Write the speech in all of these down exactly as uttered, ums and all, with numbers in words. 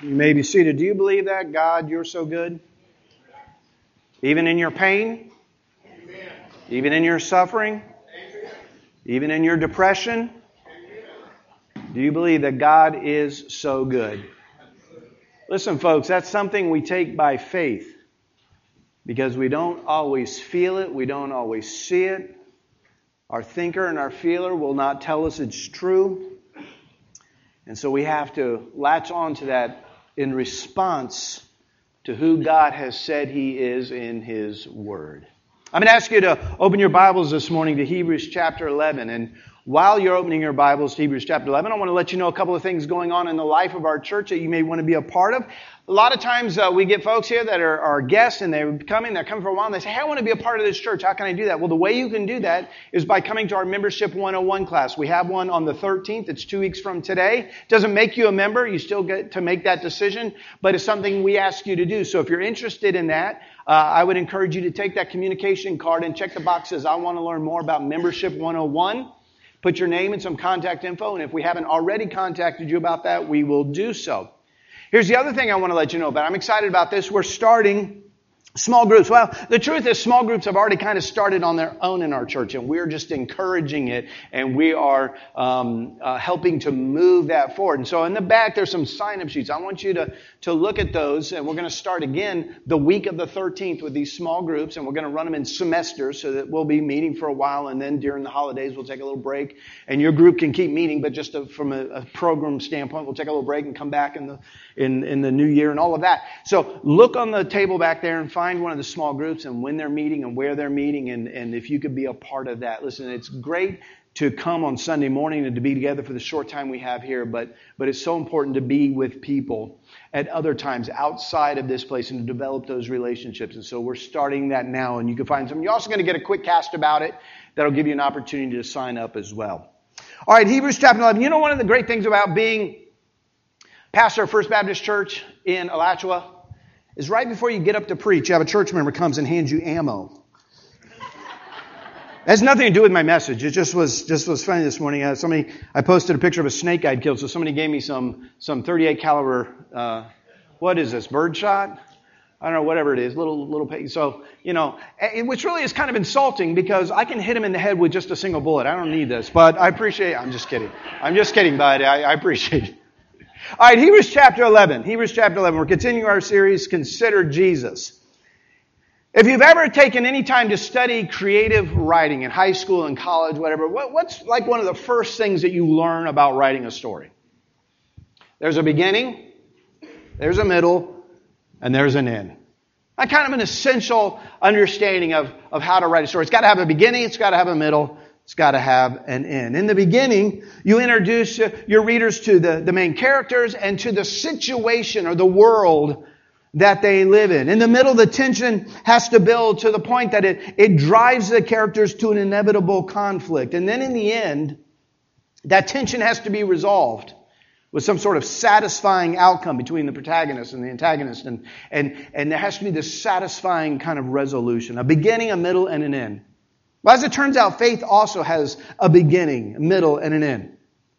You may be seated. Do you believe that? God, you're so good? Even in your pain? Amen. Even in your suffering? Amen. Even in your depression? Amen. Do you believe that God is so good? Listen, folks, that's something we take by faith because we don't always feel it. We don't always see it. Our thinker and our feeler will not tell us it's true. And so we have to latch on to that in response to who God has said He is in His Word. I'm going to ask you to open your Bibles this morning to Hebrews chapter eleven. And while you're opening your Bibles to Hebrews chapter eleven, I want to let you know a couple of things going on in the life of our church that you may want to be a part of. A lot of times uh, we get folks here that are, are guests and they're coming, they're coming for a while and they say, hey, I want to be a part of this church. How can I do that? Well, the way you can do that is by coming to our Membership one oh one class. We have one on the thirteenth. It's two weeks from today. It doesn't make you a member. You still get to make that decision, but it's something we ask you to do. So if you're interested in that, uh, I would encourage you to take that communication card and check the boxes. I want to learn more about Membership one oh one. Put your name and some contact info, and if we haven't already contacted you about that, we will do so. Here's the other thing I want to let you know about. I'm excited about this. We're starting small groups. Well, the truth is small groups have already kind of started on their own in our church, and we're just encouraging it, and we are um, uh, helping to move that forward. And so in the back, there's some sign-up sheets. I want you to, to look at those, and we're going to start again the week of the thirteenth with these small groups, and we're going to run them in semesters so that we'll be meeting for a while, and then during the holidays, we'll take a little break, and your group can keep meeting, but just a, from a, a program standpoint, we'll take a little break and come back in the in, in the new year and all of that. So look on the table back there and find one of the small groups and when they're meeting and where they're meeting, and, and if you could be a part of that. Listen, it's great to come on Sunday morning and to be together for the short time we have here, but but it's so important to be with people at other times outside of this place and to develop those relationships. And so we're starting that now, and you can find some. You're also going to get a quick cast about it that'll give you an opportunity to sign up as well. All right, Hebrews chapter eleven. You know, one of the great things about being pastor of First Baptist Church in Alachua is right before you get up to preach, you have a church member comes and hands you ammo. It has nothing to do with my message. It just was just was funny this morning. Uh, somebody, I posted a picture of a snake I'd killed, so somebody gave me some some thirty-eight caliber. Uh, what is this? Bird shot? I don't know, whatever it is, little little. So you know, which really is kind of insulting because I can hit him in the head with just a single bullet. I don't need this, but I appreciate. I'm just kidding. I'm just kidding, bud. I, I appreciate it. All right, Hebrews chapter eleven. Hebrews chapter eleven. We're continuing our series, Consider Jesus. If you've ever taken any time to study creative writing in high school and college, whatever, what, what's like one of the first things that you learn about writing a story? There's a beginning, there's a middle, and there's an end. That's kind of an essential understanding of, of how to write a story. It's got to have a beginning, it's got to have a middle, it's got to have an end. In the beginning, you introduce your readers to the, the main characters and to the situation or the world that they live in. In the middle, the tension has to build to the point that it, it drives the characters to an inevitable conflict. And then in the end, that tension has to be resolved with some sort of satisfying outcome between the protagonist and the antagonist. And, and, and there has to be this satisfying kind of resolution. A beginning, a middle, and an end. But as it turns out, faith also has a beginning, a middle, and an end.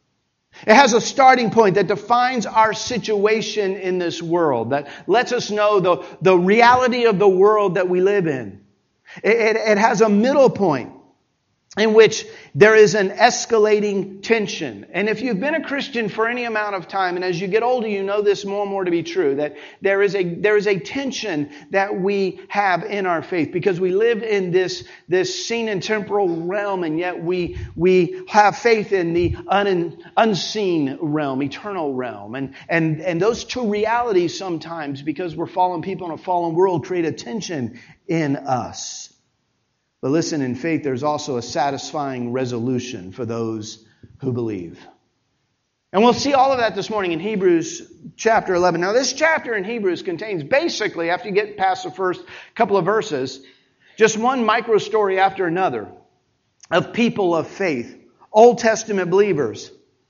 It has a starting point that defines our situation in this world, that lets us know the, the reality of the world that we live in. It, it, it has a middle point in which there is an escalating tension. And if you've been a Christian for any amount of time, and as you get older, you know this more and more to be true, that there is a there is a tension that we have in our faith because we live in this, this seen and temporal realm, and yet we we have faith in the un, unseen realm, eternal realm. And, and, and those two realities sometimes, because we're fallen people in a fallen world, create a tension in us. But listen, in faith, there's also a satisfying resolution for those who believe. And we'll see all of that this morning in Hebrews chapter eleven. Now, this chapter in Hebrews contains basically, after you get past the first couple of verses, just one micro story after another of people of faith, Old Testament believers.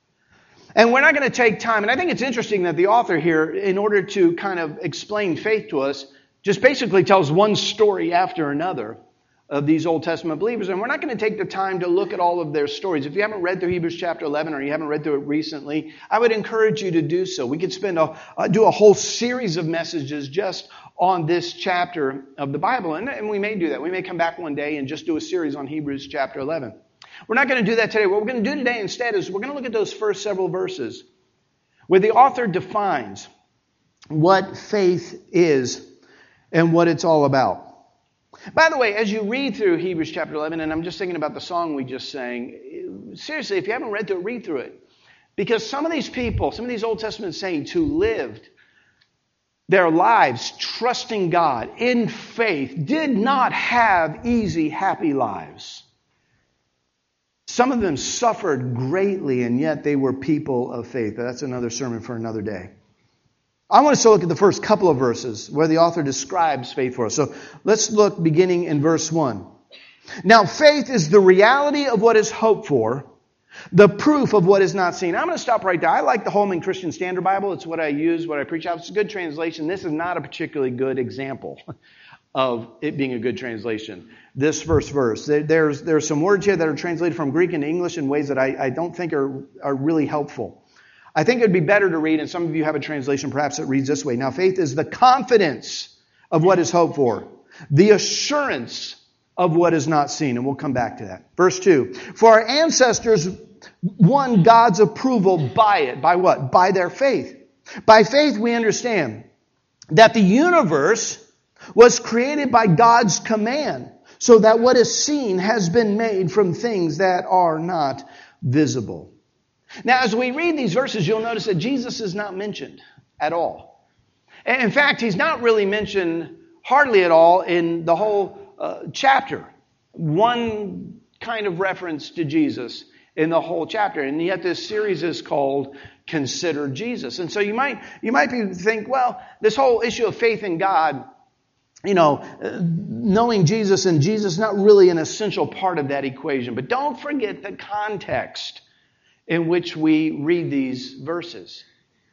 And we're not going to take time, and I think it's interesting that the author here, in order to kind of explain faith to us, just basically tells one story after another of these Old Testament believers. And we're not going to take the time to look at all of their stories. If you haven't read through Hebrews chapter eleven or you haven't read through it recently, I would encourage you to do so. We could spend a, uh, do a whole series of messages just on this chapter of the Bible. And, and we may do that. We may come back one day and just do a series on Hebrews chapter eleven. We're not going to do that today. What we're going to do today instead is we're going to look at those first several verses where the author defines what faith is and what it's all about. By the way, as you read through Hebrews chapter eleven, and I'm just thinking about the song we just sang, seriously, if you haven't read through it, read through it. Because some of these people, some of these Old Testament saints who lived their lives trusting God in faith did not have easy, happy lives. Some of them suffered greatly, and yet they were people of faith. But that's another sermon for another day. I want us to look at the first couple of verses where the author describes faith for us. So let's look beginning in verse one. Now, faith is the reality of what is hoped for, the proof of what is not seen. I'm going to stop right there. I like the Holman Christian Standard Bible. It's what I use, what I preach out. It's a good translation. This is not a particularly good example of it being a good translation. This first verse. There's, there's some words here that are translated from Greek into English in ways that I, I don't think are, are really helpful. I think it would be better to read, and some of you have a translation perhaps that reads this way. Now, faith is the confidence of what is hoped for, the assurance of what is not seen. And we'll come back to that. Verse two. For our ancestors won God's approval by it. By what? By their faith. By faith we understand that the universe was created by God's command, so that what is seen has been made from things that are not visible. Now, as we read these verses, you'll notice that Jesus is not mentioned at all. In fact, he's not really mentioned hardly at all in the whole uh, chapter. One kind of reference to Jesus in the whole chapter. And yet this series is called Consider Jesus. And so you might you might be think, well, this whole issue of faith in God, you know, uh, knowing Jesus and Jesus is not really an essential part of that equation. But don't forget the context in which we read these verses.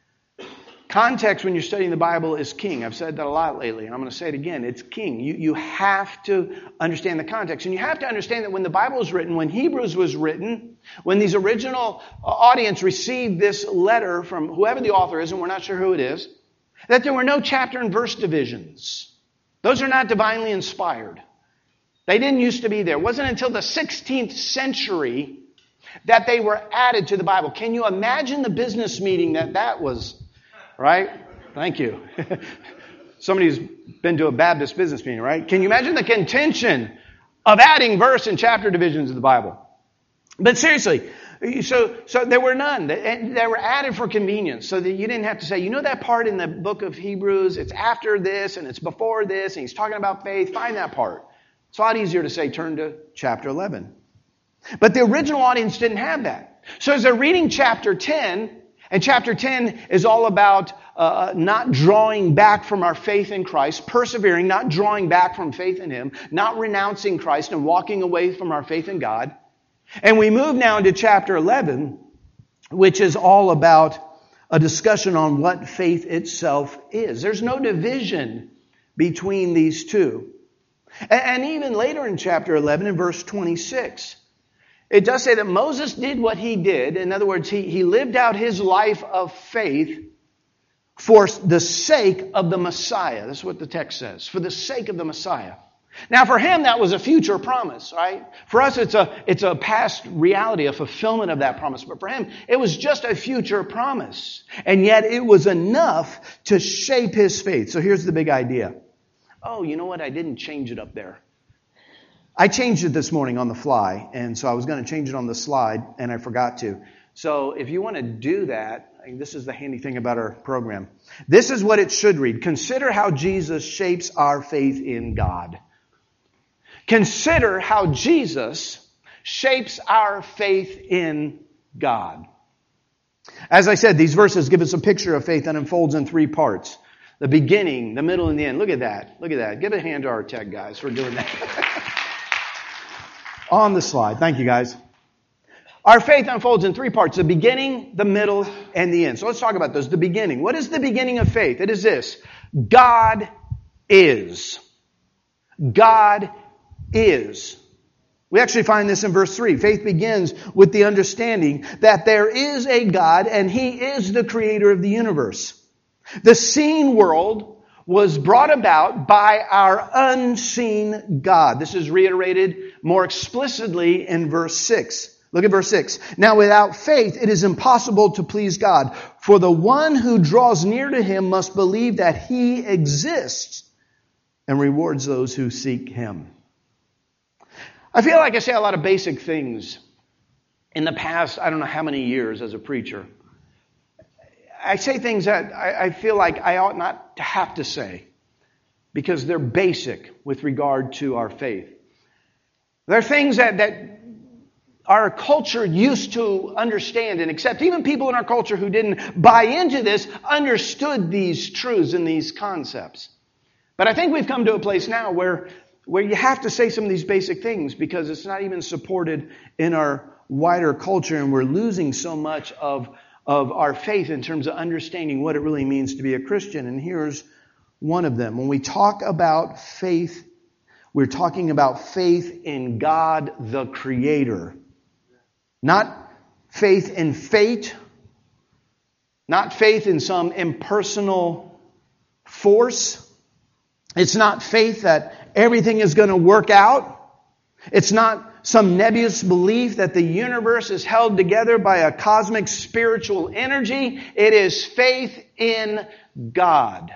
Context when you're studying the Bible is king. I've said that a lot lately, and I'm going to say it again. It's king. You, you have to understand the context. And you have to understand that when the Bible was written, when Hebrews was written, when these original audience received this letter from whoever the author is, and we're not sure who it is, that there were no chapter and verse divisions. Those are not divinely inspired. They didn't used to be there. It wasn't until the sixteenth century that they were added to the Bible. Can you imagine the business meeting that that was, right? Thank you. Somebody's been to a Baptist business meeting, right? Can you imagine the contention of adding verse and chapter divisions to the Bible? But seriously, so so there were none. They, they were added for convenience so that you didn't have to say, you know that part in the book of Hebrews, it's after this and it's before this and he's talking about faith. Find that part. It's a lot easier to say, turn to chapter eleven. But the original audience didn't have that. So as they're reading chapter ten, and chapter ten is all about uh, not drawing back from our faith in Christ, persevering, not drawing back from faith in Him, not renouncing Christ and walking away from our faith in God. And we move now into chapter eleven, which is all about a discussion on what faith itself is. There's no division between these two. And even later in chapter eleven, in verse twenty-six, it does say that Moses did what he did. In other words, he, he lived out his life of faith for the sake of the Messiah. That's what the text says. For the sake of the Messiah. Now, for him, that was a future promise, right? For us, it's a, it's a past reality, a fulfillment of that promise. But for him, it was just a future promise. And yet it was enough to shape his faith. So here's the big idea. Oh, you know what? I didn't change it up there. I changed it this morning on the fly, and so I was going to change it on the slide, and I forgot to. So if you want to do that, I mean, this is the handy thing about our program. This is what it should read. Consider how Jesus shapes our faith in God. Consider how Jesus shapes our faith in God. As I said, these verses give us a picture of faith that unfolds in three parts. The beginning, the middle, and the end. Look at that. Look at that. Give a hand to our tech guys for doing that. On the slide. Thank you, guys. Our faith unfolds in three parts. The beginning, the middle, and the end. So let's talk about those. The beginning. What is the beginning of faith? It is this. God is. God is. We actually find this in verse three. Faith begins with the understanding that there is a God and He is the creator of the universe. The seen world was brought about by our unseen God. This is reiterated more explicitly in verse six. Look at verse six. Now without faith it is impossible to please God, for the one who draws near to Him must believe that He exists and rewards those who seek Him. I feel like I say a lot of basic things in the past, I don't know how many years as a preacher. I say things that I, I feel like I ought not to have to say because they're basic with regard to our faith. They're things that, that our culture used to understand and accept. Even people in our culture who didn't buy into this understood these truths and these concepts. But I think we've come to a place now where where you have to say some of these basic things because it's not even supported in our wider culture, and we're losing so much of, of our faith in terms of understanding what it really means to be a Christian. And here's one of them. When we talk about faith, we're talking about faith in God the Creator. Not faith in fate, not faith in some impersonal force. It's not faith that everything is going to work out. It's not some nebulous belief that the universe is held together by a cosmic spiritual energy. It is faith in God.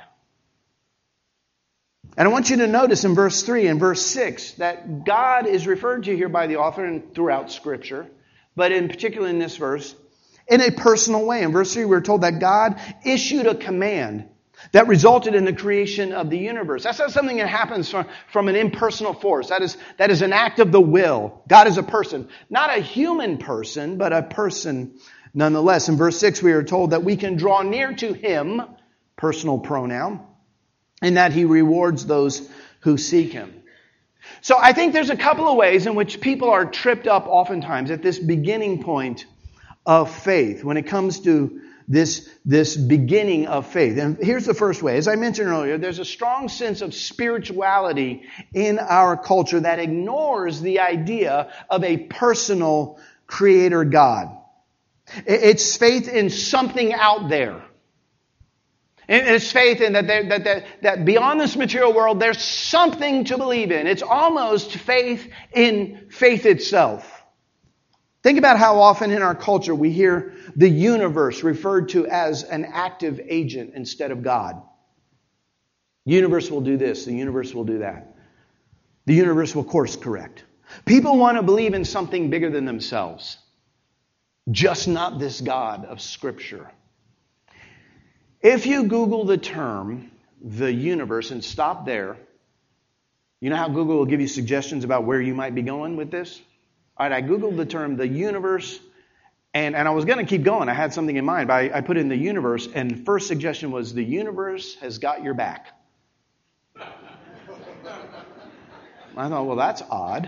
And I want you to notice in verse three and verse six that God is referred to here by the author and throughout Scripture, but in particular in this verse, in a personal way. In verse three we're told that God issued a command that resulted in the creation of the universe. That's not something that happens from, from an impersonal force. That is, that is an act of the will. God is a person. Not a human person, but a person nonetheless. In verse six, we are told that we can draw near to Him, personal pronoun, and that He rewards those who seek Him. So I think there's a couple of ways in which people are tripped up oftentimes at this beginning point of faith when it comes to This, this beginning of faith. And here's the first way. As I mentioned earlier, there's a strong sense of spirituality in our culture that ignores the idea of a personal creator God. It's faith in something out there. And it's faith in that, there, that, that, that beyond this material world, there's something to believe in. It's almost faith in faith itself. Think about how often in our culture we hear the universe referred to as an active agent instead of God. The universe will do this. The universe will do that. The universe will course correct. People want to believe in something bigger than themselves. Just not this God of Scripture. If you Google the term, the universe, and stop there, you know how Google will give you suggestions about where you might be going with this? All right, I Googled the term, the universe, and, and I was going to keep going. I had something in mind, but I, I put in the universe, and the first suggestion was, the universe has got your back. I thought, well, that's odd.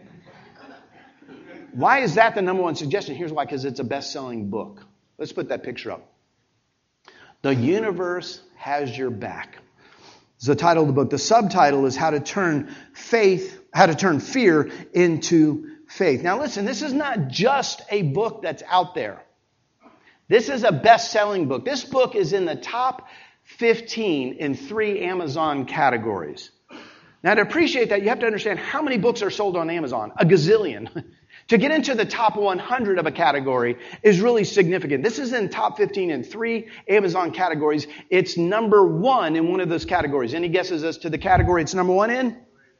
Why is that the number one suggestion? Here's why, because it's a best-selling book. Let's put that picture up. The universe has your back. It's the title of the book. The subtitle is How to Turn Faith, How to Turn Fear into Faith. Now listen, this is not just a book that's out there. This is a best-selling book. This book is in the top fifteen in three Amazon categories. Now to appreciate that, you have to understand how many books are sold on Amazon. A gazillion. To get into the top one hundred of a category is really significant. This is in top fifteen in three Amazon categories. It's number one in one of those categories. Any guesses as to the category it's number one in?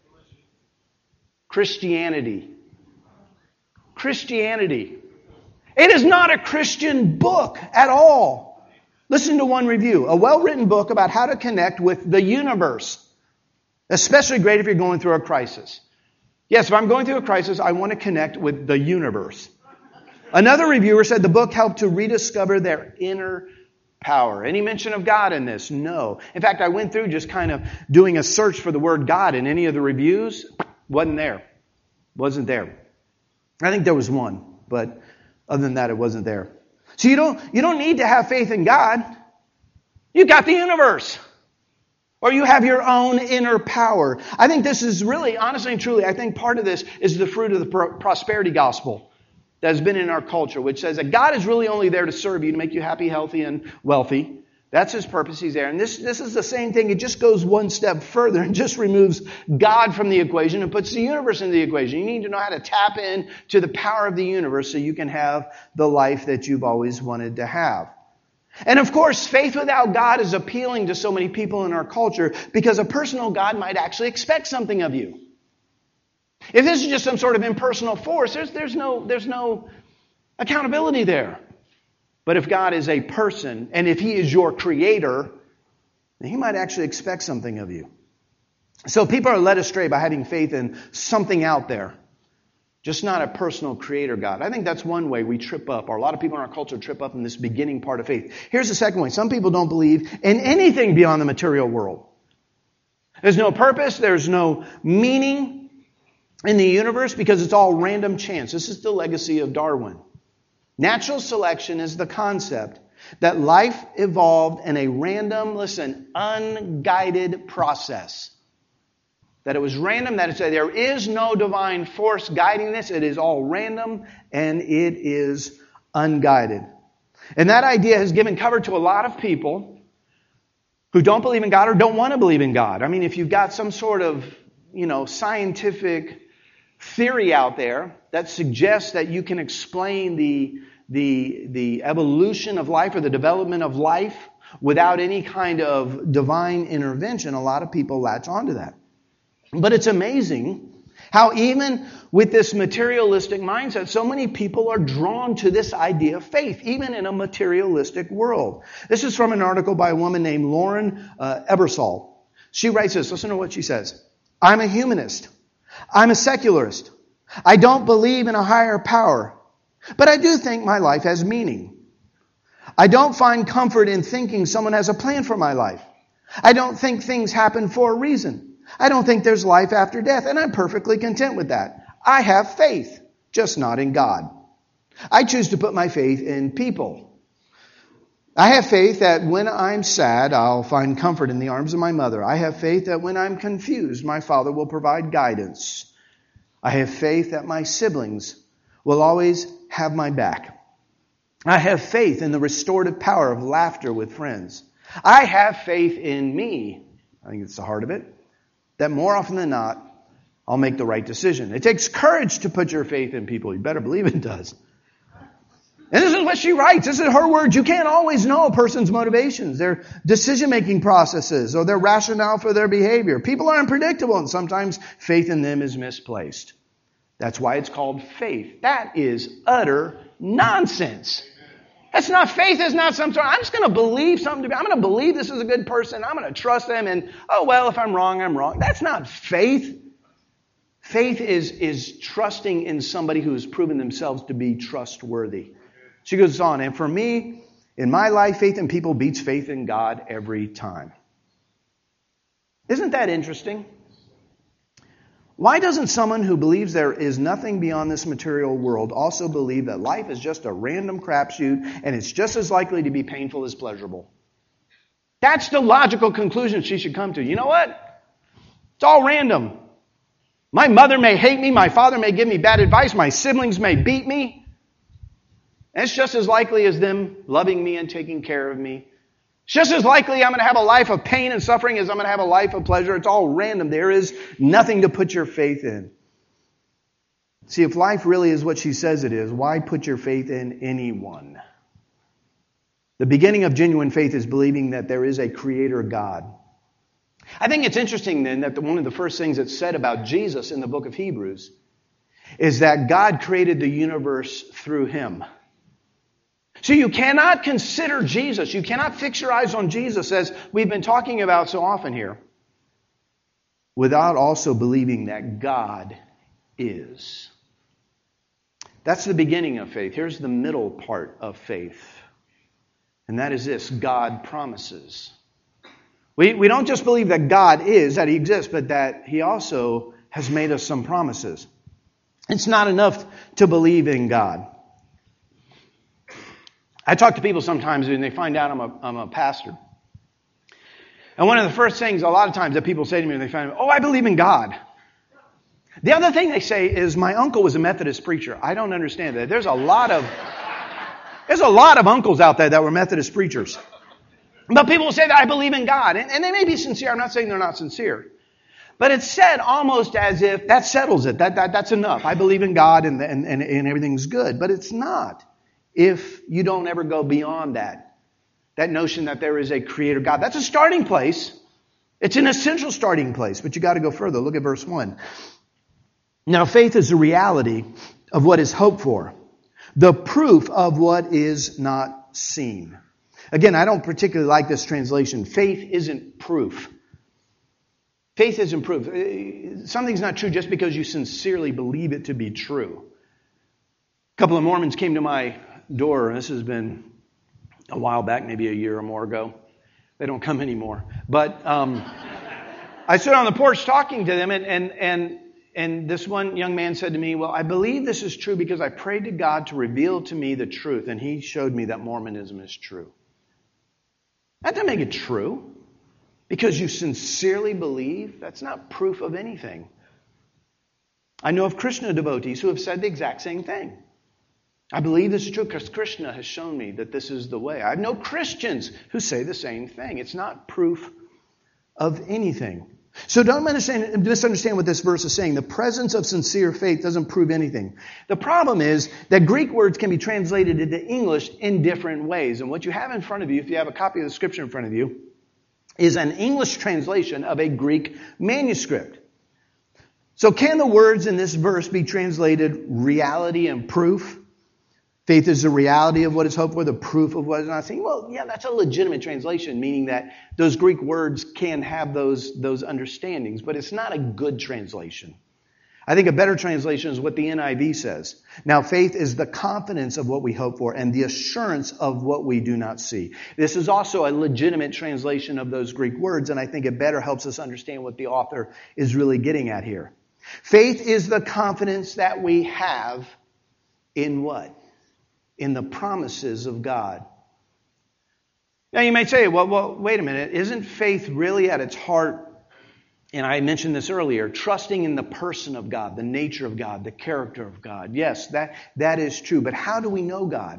Christianity. Christianity. It is not a Christian book at all. Listen to one review. A well-written book about how to connect with the universe. Especially great if you're going through a crisis. Yes, if I'm going through a crisis, I want to connect with the universe. Another reviewer said the book helped to rediscover their inner power. Any mention of God in this? No. In fact, I went through just kind of doing a search for the word God in any of the reviews. Wasn't there. Wasn't there. I think there was one, but other than that, it wasn't there. So you don't, you don't need to have faith in God. You've got the universe. Or you have your own inner power. I think this is really, honestly and truly, I think part of this is the fruit of the pro- prosperity gospel that has been in our culture, which says that God is really only there to serve you, to make you happy, healthy, and wealthy. That's His purpose. He's there. And this, this is the same thing. It just goes one step further and just removes God from the equation and puts the universe into the equation. You need to know how to tap in to the power of the universe so you can have the life that you've always wanted to have. And of course, faith without God is appealing to so many people in our culture because a personal God might actually expect something of you. If this is just some sort of impersonal force, there's, there's no, there's no accountability there. But if God is a person, and if He is your creator, then He might actually expect something of you. So people are led astray by having faith in something out there, just not a personal creator God. I think that's one way we trip up, or a lot of people in our culture trip up in this beginning part of faith. Here's the second way. Some people don't believe in anything beyond the material world. There's no purpose, there's no meaning in the universe because it's all random chance. This is the legacy of Darwin. Natural selection is the concept that life evolved in a random, listen, unguided process. That it was random, that it's, there is no divine force guiding this. It is all random and it is unguided. And that idea has given cover to a lot of people who don't believe in God or don't want to believe in God. I mean, if you've got some sort of, you know, scientific theory out there that suggests that you can explain the, the, the evolution of life or the development of life without any kind of divine intervention, a lot of people latch onto that. But it's amazing how even with this materialistic mindset, so many people are drawn to this idea of faith, even in a materialistic world. This is from an article by a woman named Lauren uh, Ebersol. She writes this. Listen to what she says. I'm a humanist. I'm a secularist. I don't believe in a higher power, but I do think my life has meaning. I don't find comfort in thinking someone has a plan for my life. I don't think things happen for a reason. I don't think there's life after death, and I'm perfectly content with that. I have faith, just not in God. I choose to put my faith in people. I have faith that when I'm sad, I'll find comfort in the arms of my mother. I have faith that when I'm confused, my father will provide guidance. I have faith that my siblings will always have my back. I have faith in the restorative power of laughter with friends. I have faith in me. I think it's the heart of it. That more often than not, I'll make the right decision. It takes courage to put your faith in people. You better believe it does. And this is what she writes. This is her words. You can't always know a person's motivations, their decision-making processes, or their rationale for their behavior. People are unpredictable, and sometimes faith in them is misplaced. That's why it's called faith. That is utter nonsense. That's not faith. It's not some sort of, I'm just going to believe something to be. I'm going to believe this is a good person. I'm going to trust them. And, oh, well, if I'm wrong, I'm wrong. That's not faith. Faith is, is trusting in somebody who has proven themselves to be trustworthy. She goes on, and for me, in my life, faith in people beats faith in God every time. Isn't that interesting? Why doesn't someone who believes there is nothing beyond this material world also believe that life is just a random crapshoot and it's just as likely to be painful as pleasurable? That's the logical conclusion she should come to. You know what? It's all random. My mother may hate me. My father may give me bad advice. My siblings may beat me. And it's just as likely as them loving me and taking care of me. It's just as likely I'm going to have a life of pain and suffering as I'm going to have a life of pleasure. It's all random. There is nothing to put your faith in. See, if life really is what she says it is, why put your faith in anyone? The beginning of genuine faith is believing that there is a creator God. I think it's interesting then that one of the first things that's said about Jesus in the book of Hebrews is that God created the universe through Him. So you cannot consider Jesus, you cannot fix your eyes on Jesus, as we've been talking about so often here, without also believing that God is. That's the beginning of faith. Here's the middle part of faith. And that is this: God promises. We, we don't just believe that God is, that He exists, but that He also has made us some promises. It's not enough to believe in God. I talk to people sometimes and they find out I'm a, I'm a pastor. And one of the first things a lot of times that people say to me when they find me, oh, I believe in God. The other thing they say is, my uncle was a Methodist preacher. I don't understand that. There's a lot of, there's a lot of uncles out there that were Methodist preachers. But people will say that I believe in God. And, and they may be sincere. I'm not saying they're not sincere. But it's said almost as if that settles it. That, that that's enough. I believe in God and, and, and, and everything's good. But it's not if you don't ever go beyond that. That notion that there is a creator God. That's a starting place. It's an essential starting place. But you got to go further. Look at verse one. Now faith is the reality of what is hoped for. The proof of what is not seen. Again, I don't particularly like this translation. Faith isn't proof. Faith isn't proof. Something's not true just because you sincerely believe it to be true. A couple of Mormons came to my door, and this has been a while back, maybe a year or more ago. They don't come anymore. But um, I stood on the porch talking to them, and, and, and, and this one young man said to me, well, I believe this is true because I prayed to God to reveal to me the truth, and He showed me that Mormonism is true. That doesn't make it true. Because you sincerely believe, that's not proof of anything. I know of Krishna devotees who have said the exact same thing. I believe this is true because Krishna has shown me that this is the way. I know Christians who say the same thing. It's not proof of anything. So don't understand, misunderstand what this verse is saying. The presence of sincere faith doesn't prove anything. The problem is that Greek words can be translated into English in different ways. And what you have in front of you, if you have a copy of the scripture in front of you, is an English translation of a Greek manuscript. So can the words in this verse be translated reality and proof? Faith is the reality of what is hoped for, the proof of what is not seen. Well, yeah, that's a legitimate translation, meaning that those Greek words can have those, those understandings, but it's not a good translation. I think a better translation is what the N I V says. Now, faith is the confidence of what we hope for and the assurance of what we do not see. This is also a legitimate translation of those Greek words, and I think it better helps us understand what the author is really getting at here. Faith is the confidence that we have in what? In the promises of God. Now, you may say, well, well, wait a minute. Isn't faith really at its heart, and I mentioned this earlier, trusting in the person of God, the nature of God, the character of God? Yes, that, that is true. But how do we know God?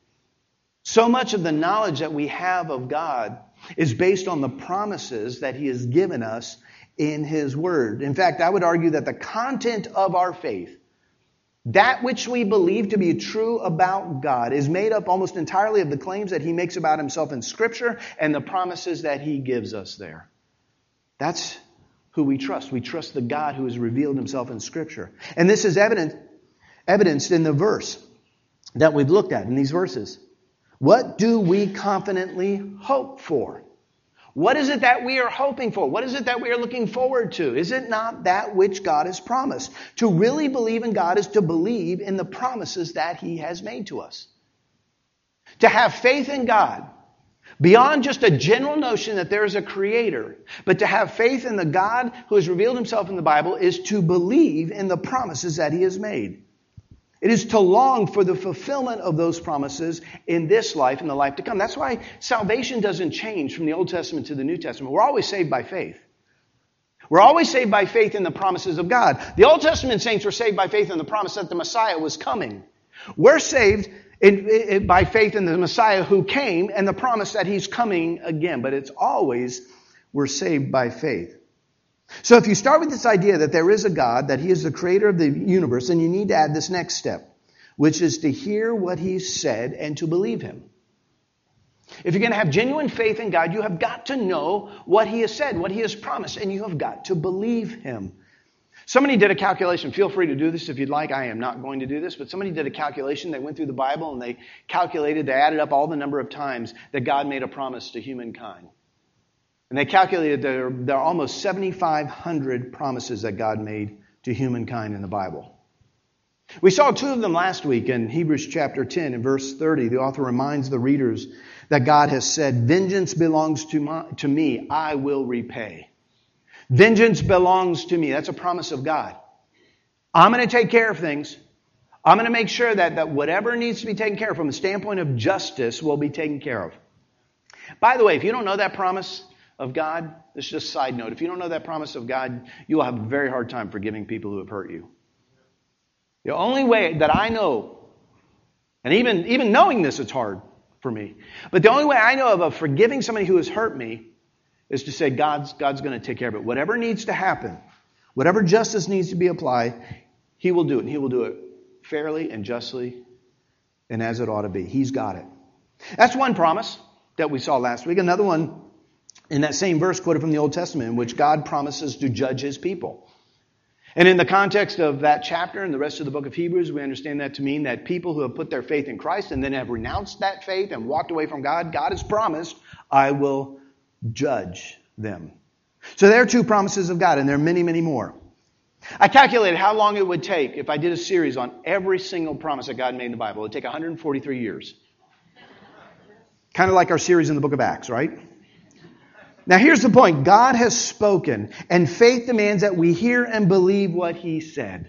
So much of the knowledge that we have of God is based on the promises that He has given us in His Word. In fact, I would argue that the content of our faith, that which we believe to be true about God, is made up almost entirely of the claims that He makes about Himself in Scripture and the promises that He gives us there. That's who we trust. We trust the God who has revealed Himself in Scripture. And this is evident, evidenced in the verse that we've looked at in these verses. What do we confidently hope for? What is it that we are hoping for? What is it that we are looking forward to? Is it not that which God has promised? To really believe in God is to believe in the promises that He has made to us. To have faith in God, beyond just a general notion that there is a creator, but to have faith in the God who has revealed Himself in the Bible, is to believe in the promises that He has made. It is to long for the fulfillment of those promises in this life and the life to come. That's why salvation doesn't change from the Old Testament to the New Testament. We're always saved by faith. We're always saved by faith in the promises of God. The Old Testament saints were saved by faith in the promise that the Messiah was coming. We're saved in, in, by faith in the Messiah who came and the promise that He's coming again. But it's always we're saved by faith. So if you start with this idea that there is a God, that He is the creator of the universe, then you need to add this next step, which is to hear what He's said and to believe Him. If you're going to have genuine faith in God, you have got to know what He has said, what He has promised, and you have got to believe Him. Somebody did a calculation. Feel free to do this if you'd like. I am not going to do this, but somebody did a calculation. They went through the Bible and they calculated, they added up all the number of times that God made a promise to humankind. And they calculated there, there are almost seventy-five hundred promises that God made to humankind in the Bible. We saw two of them last week in Hebrews chapter ten and verse thirty. The author reminds the readers that God has said, vengeance belongs to, my, to me, I will repay. Vengeance belongs to me. That's a promise of God. I'm going to take care of things. I'm going to make sure that, that whatever needs to be taken care of from a standpoint of justice will be taken care of. By the way, if you don't know that promise, of God, this is just a side note. If you don't know that promise of God, you will have a very hard time forgiving people who have hurt you. The only way that I know, and even, even knowing this, it's hard for me. But the only way I know of, of forgiving somebody who has hurt me is to say, God's, God's going to take care of it. Whatever needs to happen, whatever justice needs to be applied, He will do it. And He will do it fairly and justly and as it ought to be. He's got it. That's one promise that we saw last week. Another one in that same verse quoted from the Old Testament, in which God promises to judge His people. And in the context of that chapter and the rest of the book of Hebrews, we understand that to mean that people who have put their faith in Christ and then have renounced that faith and walked away from God, God has promised, I will judge them. So there are two promises of God, and there are many, many more. I calculated how long it would take if I did a series on every single promise that God made in the Bible. It would take one hundred forty-three years. Kind of like our series in the book of Acts, right? Now here's the point. God has spoken, and faith demands that we hear and believe what He said.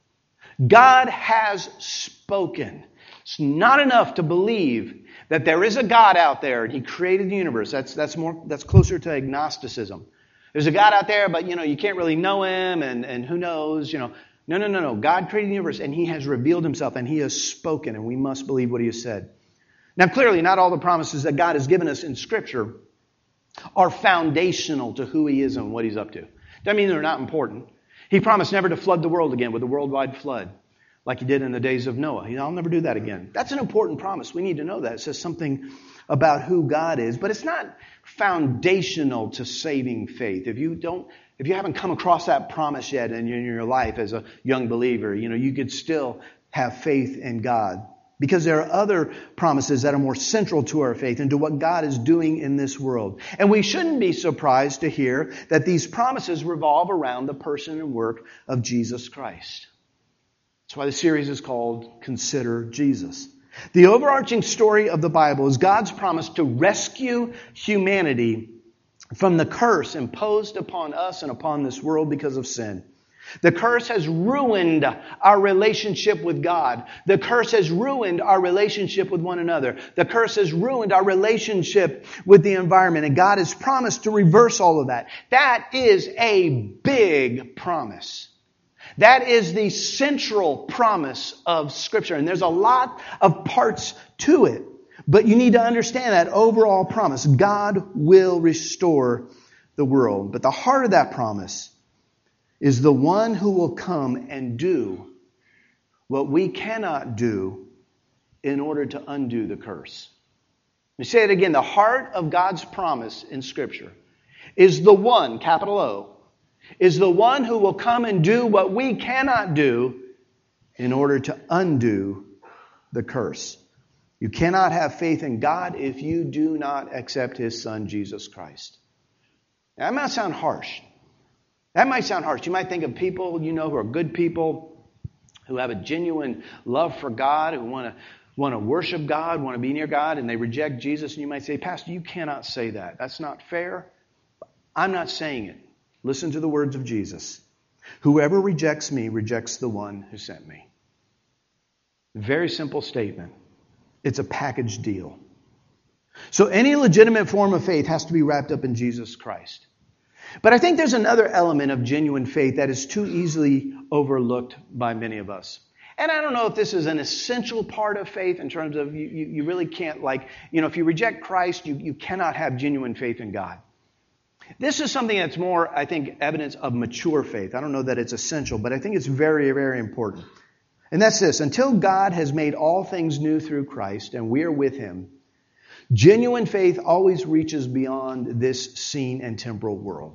God has spoken. It's not enough to believe that there is a God out there and He created the universe. That's that's more that's closer to agnosticism. There's a God out there, but you know, you can't really know Him, and, and who knows, you know. No, no, no, no. God created the universe, and He has revealed Himself, and He has spoken, and we must believe what He has said. Now clearly, not all the promises that God has given us in Scripture are foundational to who He is and what He's up to. Doesn't mean they're not important. He promised never to flood the world again with a worldwide flood like He did in the days of Noah. He, I'll never do that again. That's an important promise. We need to know that. It says something about who God is, but it's not foundational to saving faith. If you don't, if you haven't come across that promise yet in your, in your life as a young believer, you know, you could still have faith in God. Because there are other promises that are more central to our faith and to what God is doing in this world. And we shouldn't be surprised to hear that these promises revolve around the person and work of Jesus Christ. That's why the series is called Consider Jesus. The overarching story of the Bible is God's promise to rescue humanity from the curse imposed upon us and upon this world because of sin. The curse has ruined our relationship with God. The curse has ruined our relationship with one another. The curse has ruined our relationship with the environment. And God has promised to reverse all of that. That is a big promise. That is the central promise of Scripture. And there's a lot of parts to it. But you need to understand that overall promise. God will restore the world. But the heart of that promise is the one who will come and do what we cannot do in order to undo the curse. Let me say it again. The heart of God's promise in Scripture is the one, capital O, is the one who will come and do what we cannot do in order to undo the curse. You cannot have faith in God if you do not accept His Son, Jesus Christ. Now, that might sound harsh. That might sound harsh. You might think of people you know who are good people, who have a genuine love for God, who want to want to worship God, want to be near God, and they reject Jesus. And you might say, Pastor, you cannot say that. That's not fair. I'm not saying it. Listen to the words of Jesus. Whoever rejects me rejects the one who sent me. Very simple statement. It's a package deal. So any legitimate form of faith has to be wrapped up in Jesus Christ. But I think there's another element of genuine faith that is too easily overlooked by many of us. And I don't know if this is an essential part of faith in terms of you, you, you really can't like, you know, if you reject Christ, you, you cannot have genuine faith in God. This is something that's more, I think, evidence of mature faith. I don't know that it's essential, but I think it's very, very important. And that's this. Until God has made all things new through Christ and we are with Him, genuine faith always reaches beyond this seen and temporal world.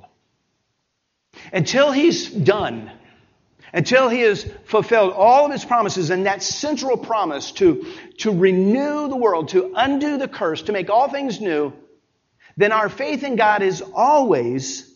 Until He's done, until He has fulfilled all of His promises, and that central promise to, to renew the world, to undo the curse, to make all things new, then our faith in God is always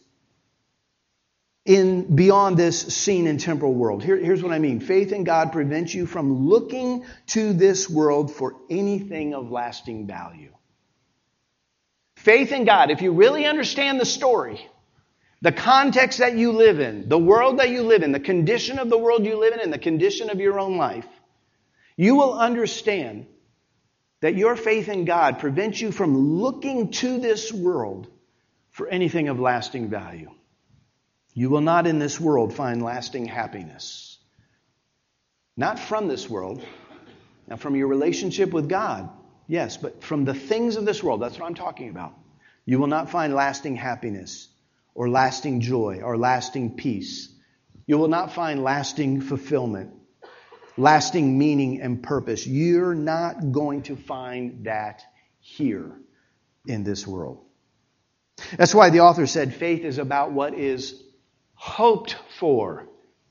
in beyond this seen and temporal world. Here, here's what I mean. Faith in God prevents you from looking to this world for anything of lasting value. Faith in God, if you really understand the story, the context that you live in, the world that you live in, the condition of the world you live in, and the condition of your own life, you will understand that your faith in God prevents you from looking to this world for anything of lasting value. You will not in this world find lasting happiness. Not from this world. Now, from your relationship with God, yes, but from the things of this world, that's what I'm talking about. You will not find lasting happiness or lasting joy or lasting peace. You will not find lasting fulfillment, lasting meaning and purpose. You're not going to find that here in this world. That's why the author said faith is about what is hoped for.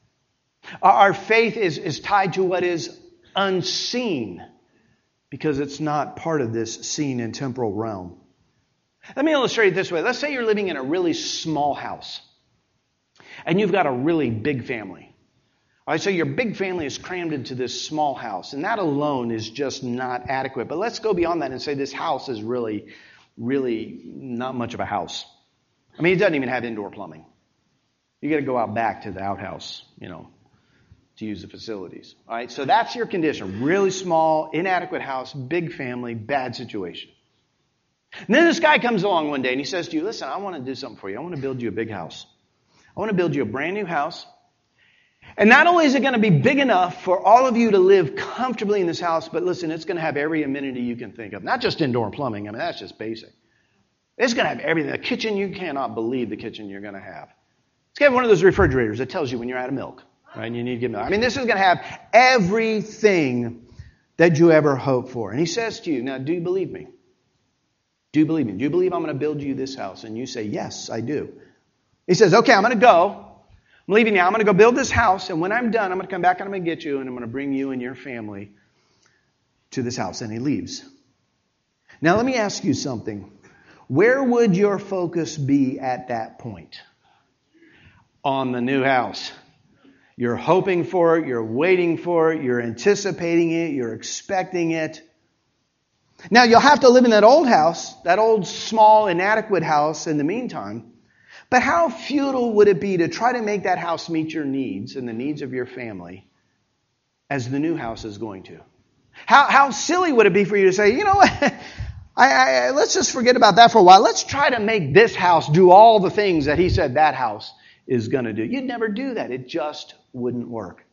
Our faith is, is tied to what is unseen because it's not part of this seen and temporal realm. Let me illustrate it this way. Let's say you're living in a really small house and you've got a really big family. All right, so your big family is crammed into this small house, and that alone is just not adequate. But let's go beyond that and say this house is really, really not much of a house. I mean, it doesn't even have indoor plumbing. You got to go out back to the outhouse, you know, to use the facilities. All right, so that's your condition. Really small, inadequate house, big family, bad situation. And then this guy comes along one day and he says to you, listen, I want to do something for you. I want to build you a big house. I want to build you a brand new house. And not only is it going to be big enough for all of you to live comfortably in this house, but listen, it's going to have every amenity you can think of. Not just indoor plumbing. I mean, that's just basic. It's going to have everything. A kitchen, you cannot believe the kitchen you're going to have. It's going to have one of those refrigerators that tells you when you're out of milk, right? And you need to get milk. I mean, this is going to have everything that you ever hope for. And he says to you, now, do you believe me? Do you believe me? Do you believe I'm going to build you this house? And you say, yes, I do. He says, okay, I'm going to go. I'm leaving now. I'm going to go build this house. And when I'm done, I'm going to come back and I'm going to get you. And I'm going to bring you and your family to this house. And he leaves. Now, let me ask you something. Where would your focus be at that point? On the new house. You're hoping for it. You're waiting for it. You're anticipating it. You're expecting it. Now, you'll have to live in that old house, that old, small, inadequate house in the meantime. But how futile would it be to try to make that house meet your needs and the needs of your family as the new house is going to? How, how silly would it be for you to say, you know what, I, I, let's just forget about that for a while. Let's try to make this house do all the things that he said that house is going to do. You'd never do that. It just wouldn't work.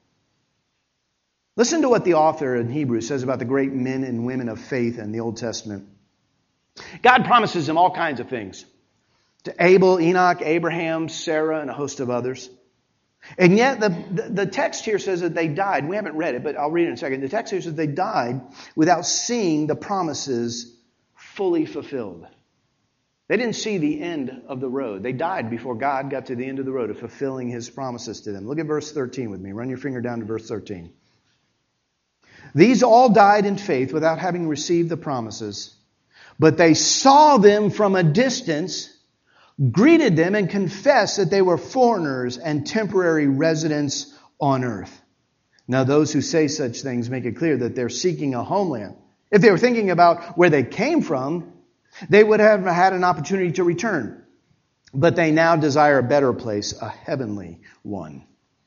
Listen to what the author in Hebrews says about the great men and women of faith in the Old Testament. God promises them all kinds of things. To Abel, Enoch, Abraham, Sarah, and a host of others. And yet the, the, the text here says that they died. We haven't read it, but I'll read it in a second. The text here says they died without seeing the promises fully fulfilled. They didn't see the end of the road. They died before God got to the end of the road of fulfilling His promises to them. Look at verse thirteen with me. Run your finger down to verse thirteen. These all died in faith without having received the promises, but they saw them from a distance, greeted them, and confessed that they were foreigners and temporary residents on earth. Now, those who say such things make it clear that they're seeking a homeland. If they were thinking about where they came from, they would have had an opportunity to return. But they now desire a better place, a heavenly one.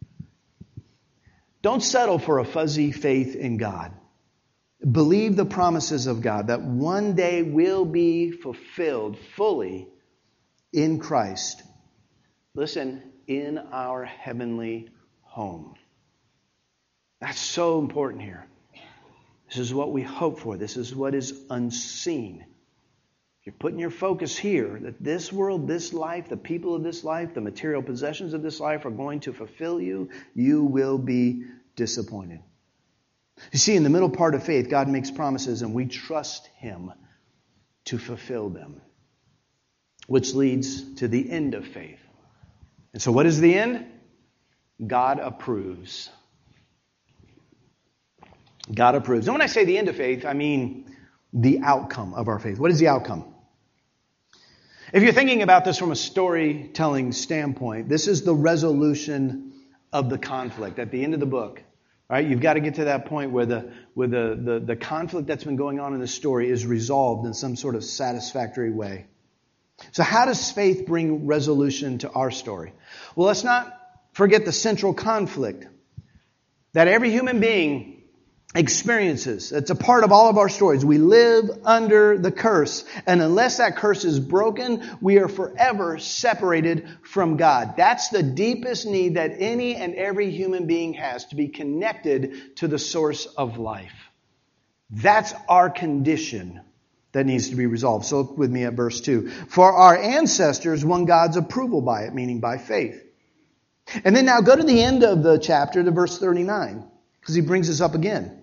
Don't settle for a fuzzy faith in God. Believe the promises of God that one day will be fulfilled fully in Christ. Listen, in our heavenly home. That's so important here. This is what we hope for. This is what is unseen. If you're putting your focus here, that this world, this life, the people of this life, the material possessions of this life are going to fulfill you, you will be disappointed. You see, in the middle part of faith, God makes promises and we trust Him to fulfill them. Which leads to the end of faith. And so what is the end? God approves. God approves. And when I say the end of faith, I mean the outcome of our faith. What is the outcome? If you're thinking about this from a storytelling standpoint, this is the resolution of the conflict at the end of the book. All right, you've got to get to that point where the where the, the, the conflict that's been going on in the story is resolved in some sort of satisfactory way. So how does faith bring resolution to our story? Well, let's not forget the central conflict that every human being experiences. It's a part of all of our stories. We live under the curse. And unless that curse is broken, we are forever separated from God. That's the deepest need that any and every human being has, to be connected to the source of life. That's our condition that needs to be resolved. So look with me at verse two. For our ancestors won God's approval by it, meaning by faith. And then now go to the end of the chapter to verse thirty-nine, because he brings this up again.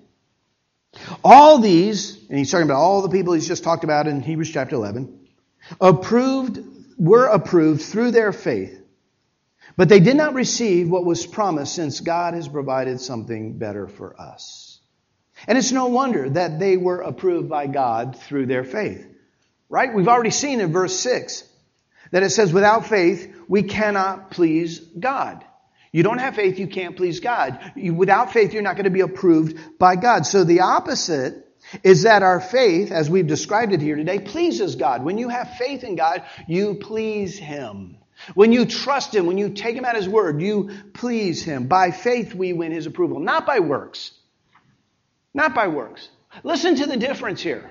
All these, and he's talking about all the people he's just talked about in Hebrews chapter eleven, approved, were approved through their faith. But they did not receive what was promised, since God has provided something better for us. And it's no wonder that they were approved by God through their faith. Right? We've already seen in verse six that it says, without faith, we cannot please God. You don't have faith, you can't please God. You, without faith, you're not going to be approved by God. So the opposite is that our faith, as we've described it here today, pleases God. When you have faith in God, you please Him. When you trust Him, when you take Him at His word, you please Him. By faith, we win His approval, not by works. Not by works. Listen to the difference here.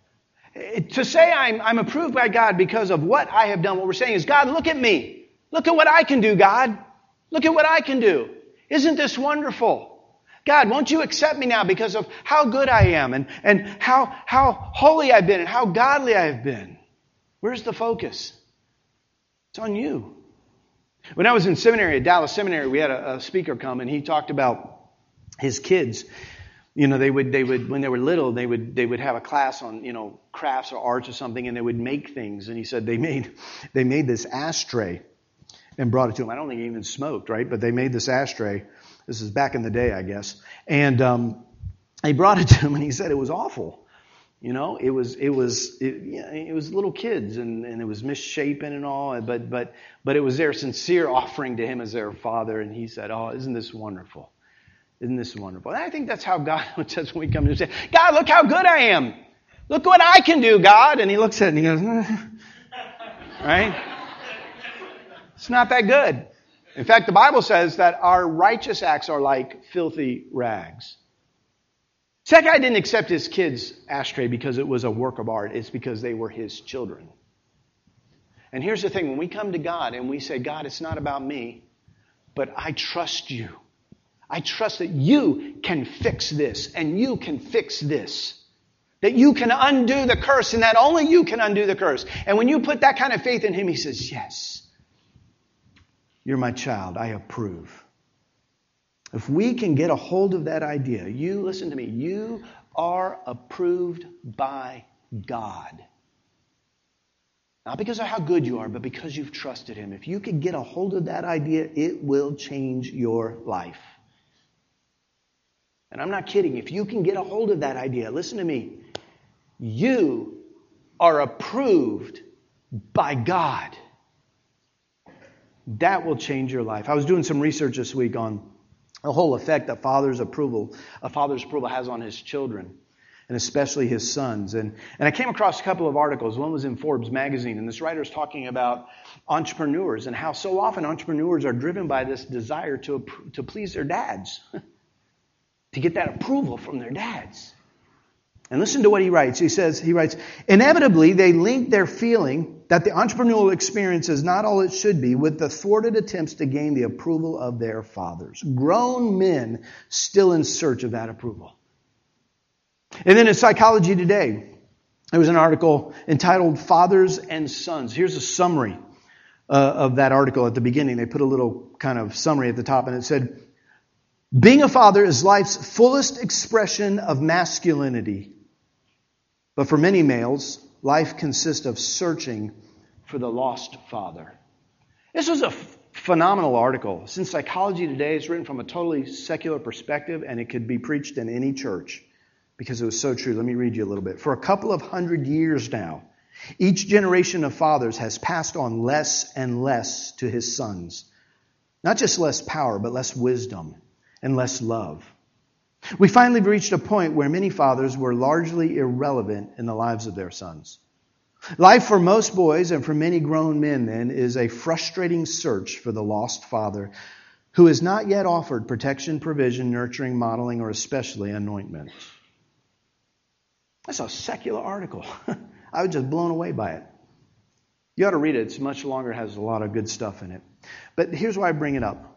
To say I'm, I'm approved by God because of what I have done, what we're saying is, God, look at me. Look at what I can do, God. Look at what I can do. Isn't this wonderful? God, won't you accept me now because of how good I am and, and how, how holy I've been and how godly I have been? Where's the focus? It's on you. When I was in seminary, at Dallas Seminary, we had a, a speaker come and he talked about his kids. You know, they would, they would, when they were little, they would, they would have a class on, you know, crafts or arts or something, and they would make things. And he said they made, they made this ashtray and brought it to him. I don't think he even smoked, right? But they made this ashtray. This is back in the day, I guess. And um, they brought it to him, and he said it was awful. You know, it was it was it, you know, it was little kids, and, and it was misshapen and all. But but but it was their sincere offering to him as their father. And he said, "Oh, isn't this wonderful? Isn't this wonderful?" And I think that's how God says when we come to say, "God, look how good I am. Look what I can do, God." And he looks at it and he goes, right? It's not that good. In fact, the Bible says that our righteous acts are like filthy rags. So that guy didn't accept his kid's ashtray because it was a work of art. It's because they were his children. And here's the thing. When we come to God and we say, God, it's not about me, but I trust you. I trust that you can fix this and you can fix this. That you can undo the curse and that only you can undo the curse. And when you put that kind of faith in Him, He says, yes. You're my child. I approve. If we can get a hold of that idea, you, listen to me, you are approved by God. Not because of how good you are, but because you've trusted Him. If you can get a hold of that idea, it will change your life. And I'm not kidding. If you can get a hold of that idea, listen to me, you are approved by God. That will change your life. I was doing some research this week on the whole effect that father's approval, a father's approval has on his children, and especially his sons. And, and I came across a couple of articles. One was in Forbes magazine, and this writer is talking about entrepreneurs and how so often entrepreneurs are driven by this desire to, to please their dads, to get that approval from their dads. And listen to what he writes. He says, he writes, inevitably they link their feeling that the entrepreneurial experience is not all it should be with the thwarted attempts to gain the approval of their fathers. Grown men still in search of that approval. And then in Psychology Today, there was an article entitled Fathers and Sons. Here's a summary uh, of that article at the beginning. They put a little kind of summary at the top, and it said, being a father is life's fullest expression of masculinity. But for many males, life consists of searching for the lost father. This was a f- phenomenal article. Since Psychology Today is written from a totally secular perspective, and it could be preached in any church because it was so true. Let me read you a little bit. For a couple of hundred years now, each generation of fathers has passed on less and less to his sons. Not just less power, but less wisdom and less love. We finally reached a point where many fathers were largely irrelevant in the lives of their sons. Life for most boys and for many grown men then is a frustrating search for the lost father who has not yet offered protection, provision, nurturing, modeling, or especially anointment. That's a secular article. I was just blown away by it. You ought to read it. It's much longer, has a lot of good stuff in it. But here's why I bring it up.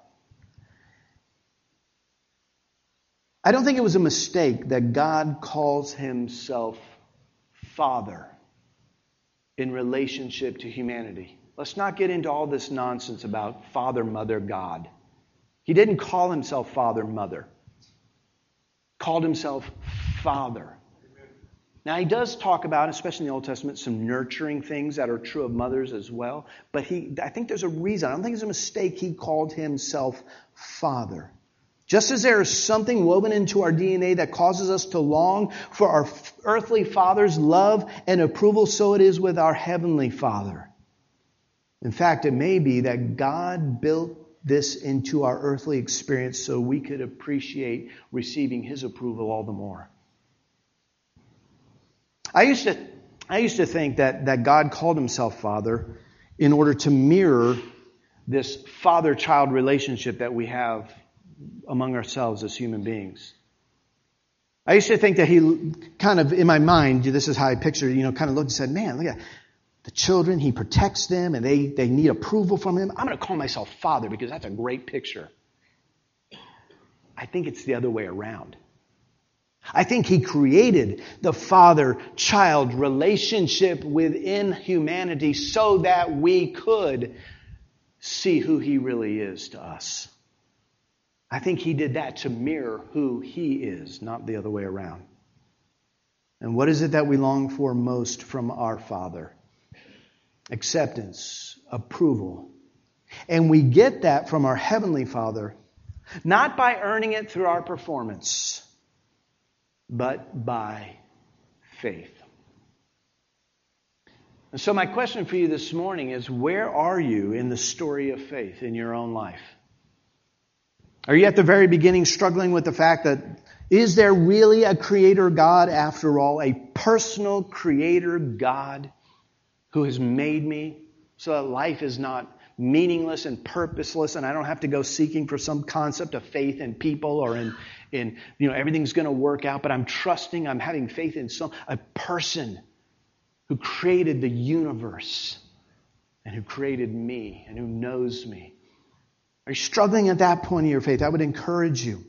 I don't think it was a mistake that God calls himself Father in relationship to humanity. Let's not get into all this nonsense about Father, Mother, God. He didn't call himself Father, Mother. He called himself Father. Now, he does talk about, especially in the Old Testament, some nurturing things that are true of mothers as well. But he, I think there's a reason. I don't think it's a mistake he called himself Father. Just as there is something woven into our D N A that causes us to long for our earthly father's love and approval, so it is with our heavenly Father. In fact, it may be that God built this into our earthly experience so we could appreciate receiving his approval all the more. I used to, I used to think that, that God called himself Father in order to mirror this father-child relationship that we have among ourselves as human beings. I used to think that he kind of, in my mind, this is how I pictured, you know, kind of looked and said, man, look at the children, he protects them and they, they need approval from him. I'm going to call myself Father because that's a great picture. I think it's the other way around. I think he created the father-child relationship within humanity so that we could see who he really is to us. I think he did that to mirror who he is, not the other way around. And what is it that we long for most from our Father? Acceptance, approval. And we get that from our Heavenly Father, not by earning it through our performance, but by faith. And so my question for you this morning is, where are you in the story of faith in your own life? Are you at the very beginning struggling with the fact that, is there really a creator God after all? A personal creator God who has made me so that life is not meaningless and purposeless and I don't have to go seeking for some concept of faith in people or in, in you know, everything's going to work out, but I'm trusting, I'm having faith in some a person who created the universe and who created me and who knows me. Are you struggling at that point in your faith? I would encourage you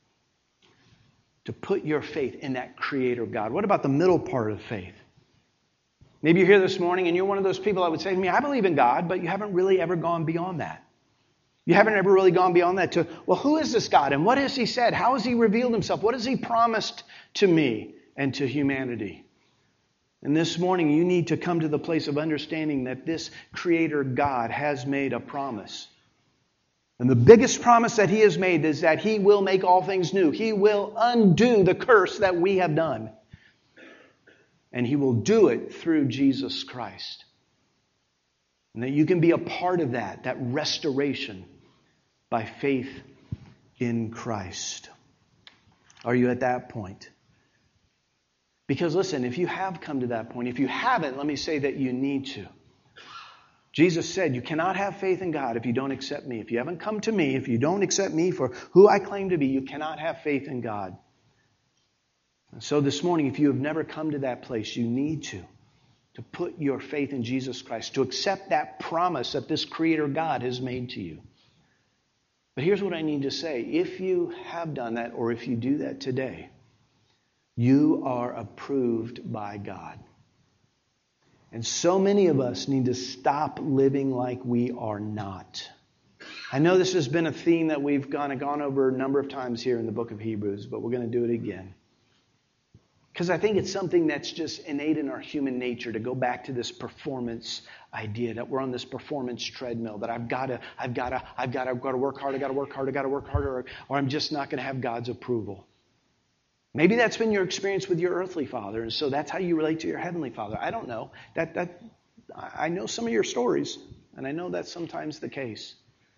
to put your faith in that Creator God. What about the middle part of faith? Maybe you're here this morning and you're one of those people that would say to me, I believe in God, but you haven't really ever gone beyond that. You haven't ever really gone beyond that to, well, who is this God? And what has he said? How has he revealed himself? What has he promised to me and to humanity? And this morning you need to come to the place of understanding that this Creator God has made a promise. And the biggest promise that he has made is that he will make all things new. He will undo the curse that we have done. And he will do it through Jesus Christ. And that you can be a part of that, that restoration by faith in Christ. Are you at that point? Because listen, if you have come to that point, if you haven't, let me say that you need to. Jesus said, you cannot have faith in God if you don't accept me. If you haven't come to me, if you don't accept me for who I claim to be, you cannot have faith in God. And so this morning, if you have never come to that place, you need to. To put your faith in Jesus Christ. To accept that promise that this Creator God has made to you. But here's what I need to say. If you have done that, or if you do that today, you are approved by God. And so many of us need to stop living like we are not. I know this has been a theme that we've gone, gone over a number of times here in the book of Hebrews, but we're going to do it again. Because I think it's something that's just innate in our human nature to go back to this performance idea, that we're on this performance treadmill, that I've got to, I've got to, I've got to, I've got to work hard, I've got to work hard, I've got to work harder, or, or I'm just not going to have God's approval. Maybe that's been your experience with your earthly father, and so that's how you relate to your heavenly Father. I don't know. That that I know some of your stories, and I know that's sometimes the case.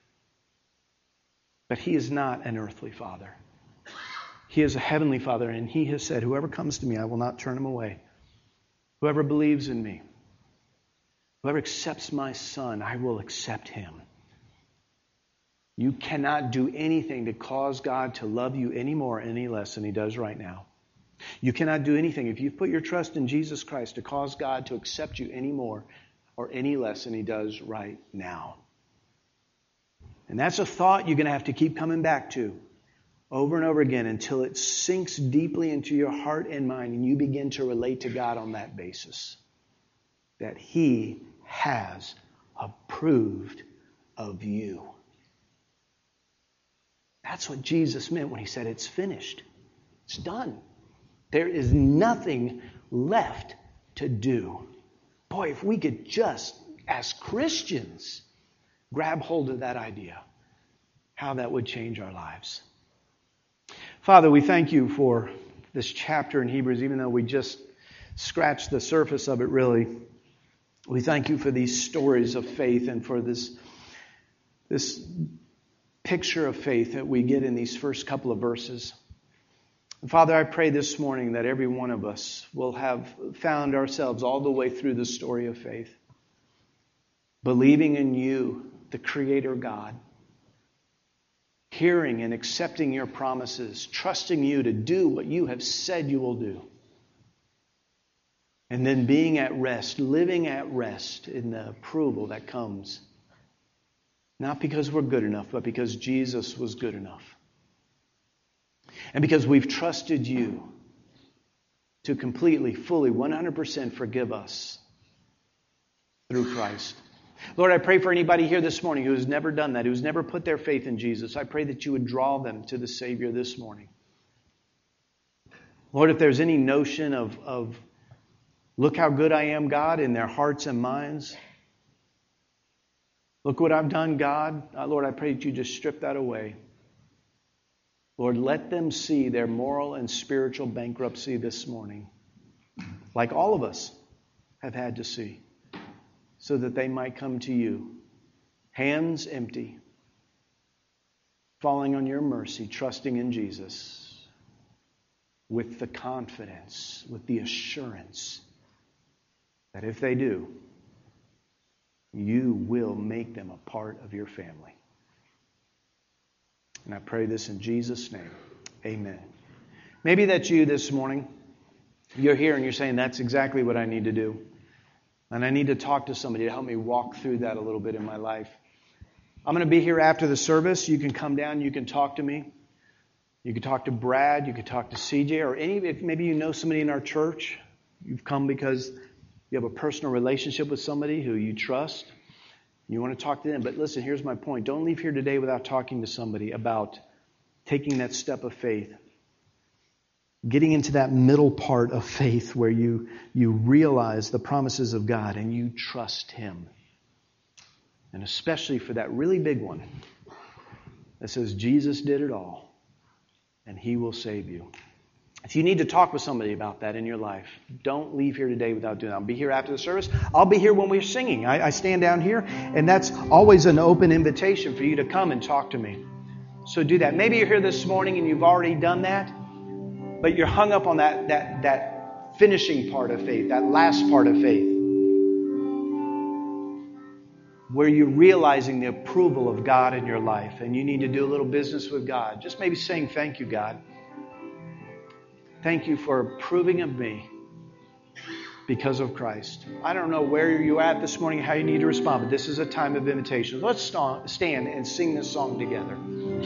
But he is not an earthly father. He is a heavenly Father, and he has said, whoever comes to me, I will not turn him away. Whoever believes in me, whoever accepts my Son, I will accept him. You cannot do anything to cause God to love you any more, any less than He does right now. You cannot do anything if you've put your trust in Jesus Christ to cause God to accept you any more or any less than He does right now. And that's a thought you're going to have to keep coming back to over and over again until it sinks deeply into your heart and mind and you begin to relate to God on that basis. That He has approved of you. That's what Jesus meant when He said it's finished. It's done. There is nothing left to do. Boy, if we could just, as Christians, grab hold of that idea, how that would change our lives. Father, we thank You for this chapter in Hebrews, even though we just scratched the surface of it, really. We thank You for these stories of faith and for this, this picture of faith that we get in these first couple of verses. And Father, I pray this morning that every one of us will have found ourselves all the way through the story of faith, believing in You, the Creator God, hearing and accepting Your promises, trusting You to do what You have said You will do, and then being at rest, living at rest in the approval that comes, not because we're good enough, but because Jesus was good enough. And because we've trusted You to completely, fully, one hundred percent forgive us through Christ. Lord, I pray for anybody here this morning who has never done that, who's never put their faith in Jesus. I pray that You would draw them to the Savior this morning. Lord, if there's any notion of, of look how good I am, God, in their hearts and minds. Look what I've done, God. Uh, Lord, I pray that You just strip that away. Lord, let them see their moral and spiritual bankruptcy this morning, like all of us have had to see, so that they might come to You, hands empty, falling on Your mercy, trusting in Jesus, with the confidence, with the assurance that if they do, You will make them a part of Your family. And I pray this in Jesus' name. Amen. Maybe that's you this morning. You're here and you're saying, that's exactly what I need to do. And I need to talk to somebody to help me walk through that a little bit in my life. I'm going to be here after the service. You can come down. You can talk to me. You can talk to Brad. You can talk to C J. Or any, if maybe you know somebody in our church. You've come because you have a personal relationship with somebody who you trust. You want to talk to them. But listen, here's my point. Don't leave here today without talking to somebody about taking that step of faith. Getting into that middle part of faith where you, you realize the promises of God and you trust Him. And especially for that really big one that says Jesus did it all and He will save you. If you need to talk with somebody about that in your life, don't leave here today without doing that. I'll be here after the service. I'll be here when we're singing. I, I stand down here, and that's always an open invitation for you to come and talk to me. So do that. Maybe you're here this morning and you've already done that, but you're hung up on that, that, that finishing part of faith, that last part of faith, where you're realizing the approval of God in your life, and you need to do a little business with God. Just maybe saying, thank you, God. Thank You for approving of me because of Christ. I don't know where you're at this morning, how you need to respond, but this is a time of invitation. Let's stand and sing this song together.